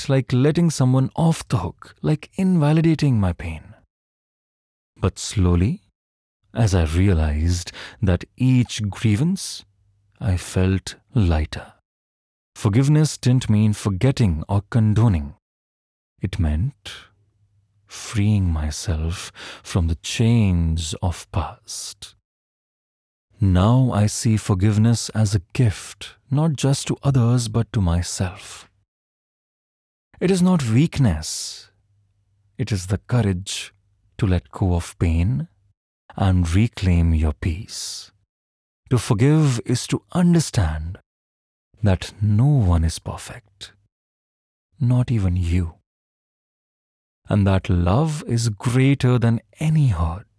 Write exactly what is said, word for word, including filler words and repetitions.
felt like letting someone off the hook, like invalidating my pain. But slowly, as I realized that each grievance, I felt lighter. Forgiveness didn't mean forgetting or condoning. It meant freeing myself from the chains of past. Now I see forgiveness as a gift, not just to others but to myself. It is not weakness. It is the courage to let go of pain and reclaim your peace. To forgive is to understand that no one is perfect, not even you. And that love is greater than any hurt.